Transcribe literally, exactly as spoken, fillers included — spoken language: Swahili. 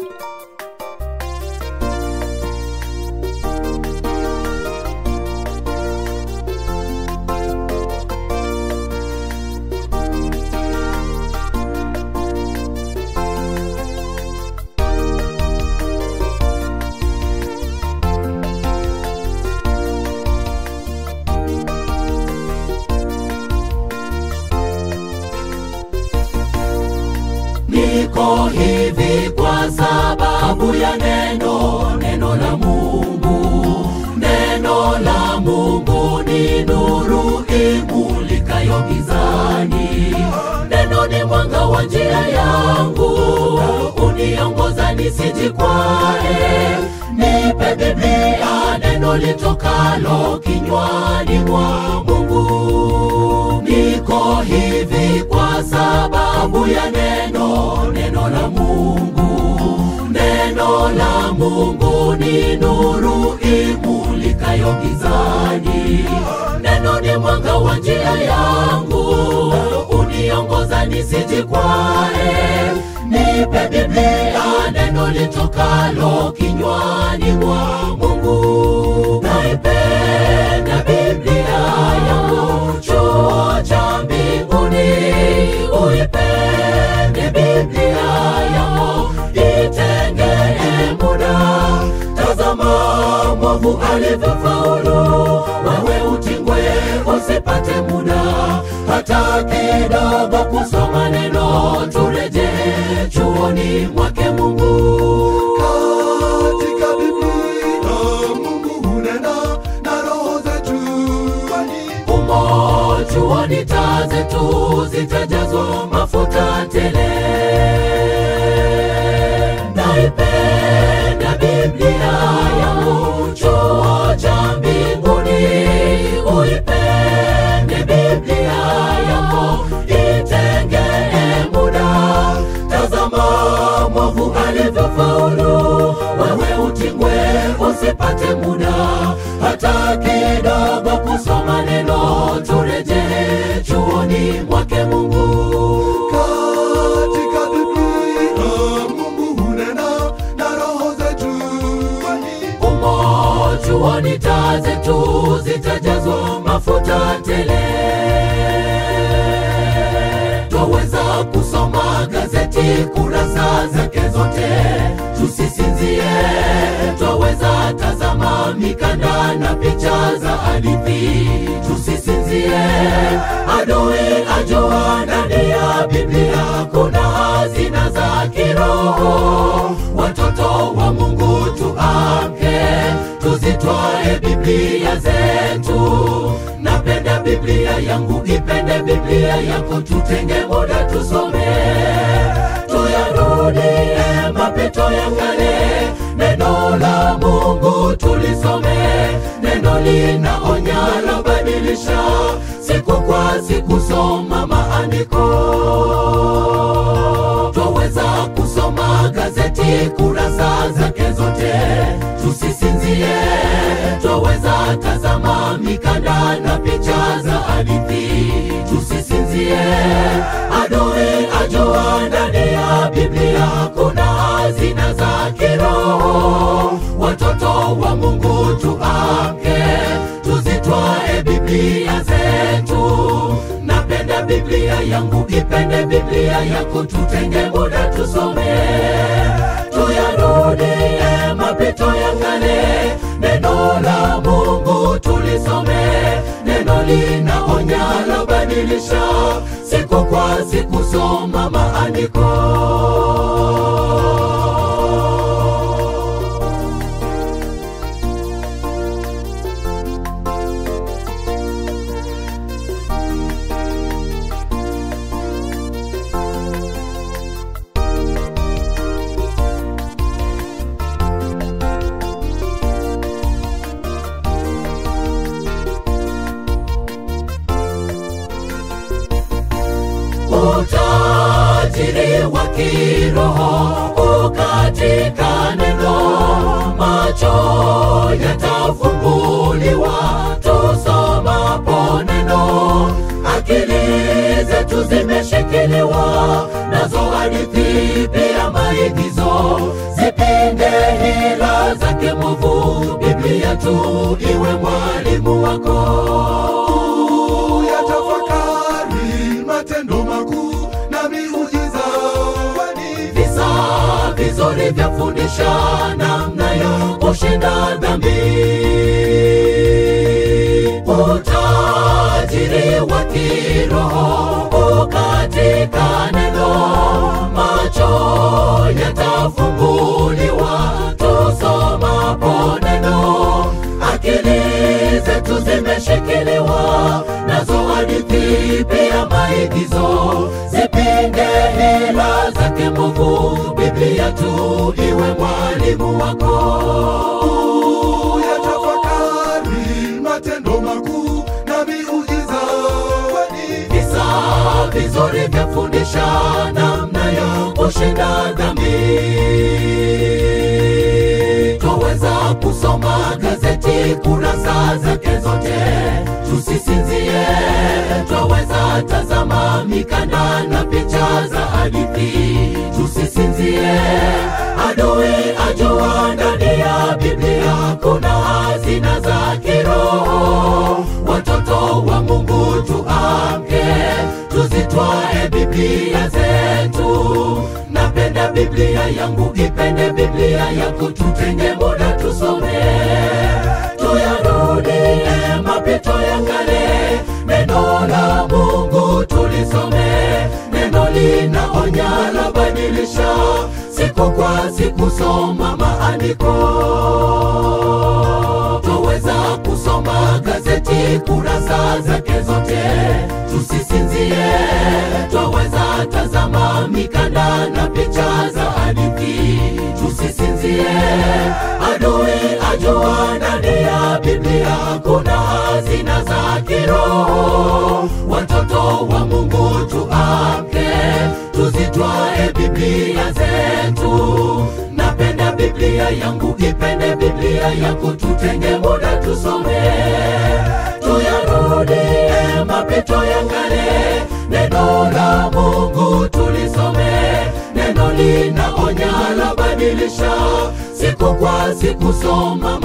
Niko hivi kwa sababu ya neno, neno la Mungu. Neno la Mungu ni nuru imulikayo gizani. Neno ni mwanga wa njia yangu, uniongoza nisijikwae. Nipe Biblia, neno litokalo kinywani mwa Mungu. Niko hivi kwa sababu ya neno, neno la Mungu. Neno la Mungu ni nuru imulikayo gizani. Neno ni mwanga wa njia yangu, uniongoza nisijikwae. Nipe Biblia, neno litokalo kinywani mwa Mungu. Naipenda Biblia yangu, chuo cha mbinguni. Uipende Biblia yangu, itengee muda. Tazama mwovu alivyofaulu, wewe utingwe usipate muda hata kidogo kusoma neno. Tureje chuoni mwake Mungu. Katika Biblia Mungu hunena na roho zetu. Umo chuoni taa zetu zitajazwa mafuta tele. Naipenda Biblia yangu, chuo cha mbinguni. Uipende Biblia yangu, itengee muda. Tazama mwovu alivyofaulu, wewe utingwe usipate muda hata kidogo kusoma neno. Tureje chuoni mwake Mungu. Katika Biblia Mungu hunena na roho zetu. Umo chuoni taa zetu zitajazwa mafuta tele. Twaweza kusoma gazeti kurasa zake zote, tusisinzie. Twaweza tazama mikanda na picha za hadithi, tusisinzie. Adui ajua ndani ya Biblia kuna hazina za kiroho. Watoto wa Mungu tuamke, tuzitwae Biblia zetu. Napenda Biblia yangu, ipende Biblia yako. Tutenge muda tusome, tuyarudie mapito ya kale. Neno la Mungu tulisome, neno linaonya, labadilisha. Siku kwa siku soma maandiko. Twaweza kusoma gazeti kurasa zake zote, tusisinzie. Twaweza tazama mikanda na picha za hadithi, tusisinzie. Adui ajua ndani ya Biblia kuna hazina za kiroho. Watoto wa Mungu tuamke, tuzitwae Biblia zetu. Napenda Biblia yangu, ipende Biblia yako. Tutenge muda tusome, tuyarudie mapito ya kale. Neno la Mungu tulisome, neno linaonya, labadilisha. Siku kwa siku soma maandiko. Utajiri wa kiroho ukatika neno, macho yatafunguliwa tusomapo neno. Akili zetu zimeshikiliwa nazo hadithi pia maigizo, zake mwovu, Biblia tu iwe mwalimu wako. Yatafakari matendo makuu na miujiza, kwani visa vizuri vyafundisha namna ya kushinda dhambi. Utajiri wa kiroho katika neno, macho yatafunguliwa tusomapo neno. Akili zetu zimeshikiliwa nazo hadithi pia maigizo, zipinge hila zake mwovu, Biblia tu iwe mwalimu wako. Yatafakari matendo makuu na miujiza, kwani visa vizuri vyafundisha namna ya kushinda dhambi. Twaweza kusoma gazeti kurasa zake zote, tusisinzie. Twaweza tazama mikanda na picha za hadithi, tusisinzie. Adui ajua ndani ya Biblia kuna hazina za kiroho. Watoto wa Mungu tuamke, tuzitwae Biblia zetu. Napenda Biblia yangu, ipende Biblia yako, tutenge muda tusome. Tuyarudie mapito ya kale, neno la Mungu tulisome. Neno linaonya, labadilisha, siku kwa siku soma maandiko. Twaweza kusoma gazeti kurasa zake zote, tusisinzie. Twaweza tazama mikanda na picha za hadithi, tusisinzie. Adui ajua ndani ya Biblia kuna hazina za kiroho. Watoto wa Mungu tuamke, tuzitwae Biblia zetu. Napenda Biblia yangu, ipende Biblia yako, tutenge muda tusome. Tuyarudie mapito ya kale, neno la Mungu tulisome. Neno linaonya, labadilisha, siku kwa siku soma